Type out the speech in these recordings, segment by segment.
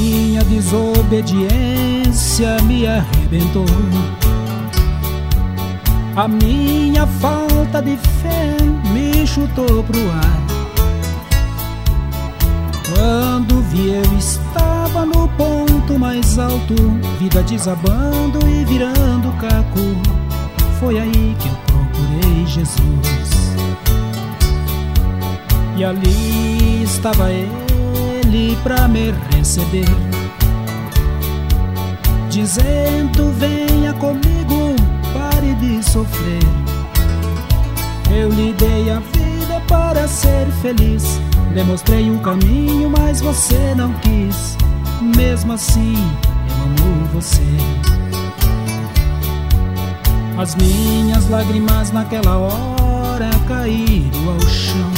minha desobediência me arrebentou. A minha falta de fé me chutou pro ar. Quando vi eu estava no ponto mais alto, vida desabando e virando caco. Foi aí que eu procurei Jesus. E ali estava Ele pra me receber, dizendo: venha comigo, pare de sofrer. Eu lhe dei a vida para ser feliz, lhe mostrei o caminho, mas você não quis. Mesmo assim, eu amo você. As minhas lágrimas naquela hora caíram ao chão,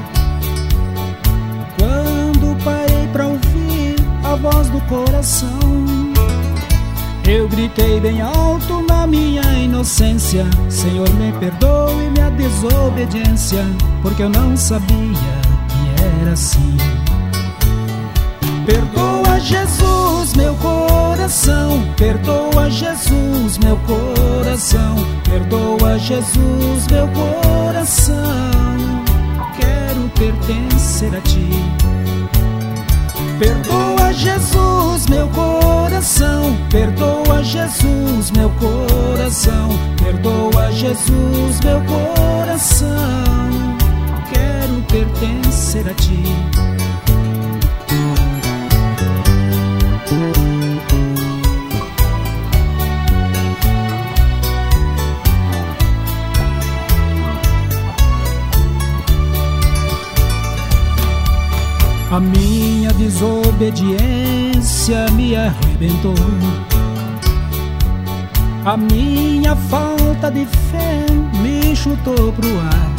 quando parei pra ouvir a voz do coração. Eu gritei bem alto na minha inocência: Senhor, me perdoe minha desobediência, porque eu não sabia que era assim. Perdoa, Jesus, meu coração. Perdoa, Jesus, meu coração. Perdoa, Jesus, meu coração. Quero pertencer a ti. Perdoa, Jesus, meu coração. Perdoa, Jesus, meu coração. Perdoa, Jesus, meu coração. Quero pertencer a ti. A minha desobediência me arrebentou. A minha falta de fé me chutou pro ar.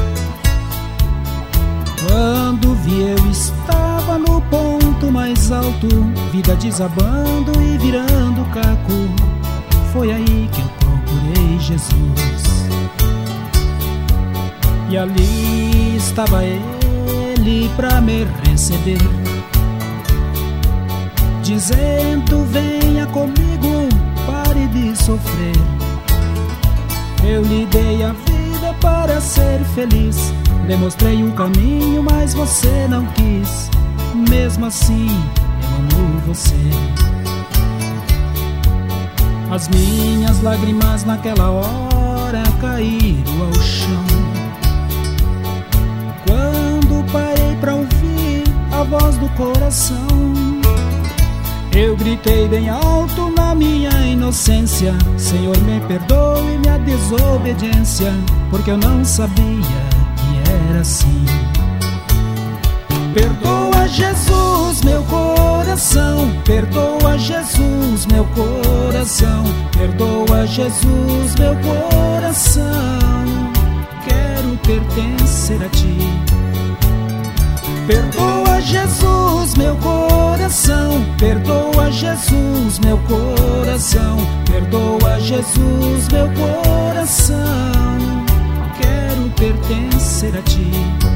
Quando vi eu estava no ponto mais alto, vida desabando e virando caco. Foi aí que eu procurei Jesus. E ali estava Ele pra me receber, dizendo: venha comigo, pare de sofrer. Eu lhe dei a vida para ser feliz, lhe mostrei um caminho, mas você não quis. Mesmo assim, eu amo você. As minhas lágrimas naquela hora caíram ao chão, quando parei pra ouvir a voz do coração. Eu gritei bem alto na minha inocência: Senhor, me perdoe minha desobediência, porque eu não sabia que era assim. Perdoa, Jesus, meu coração. Perdoa, Jesus, meu coração. Perdoa, Jesus, meu coração. Quero pertencer a ti. Perdoa, Jesus, meu coração. Perdoa, Jesus, meu coração. Perdoa, Jesus, meu coração. Quero pertencer a ti.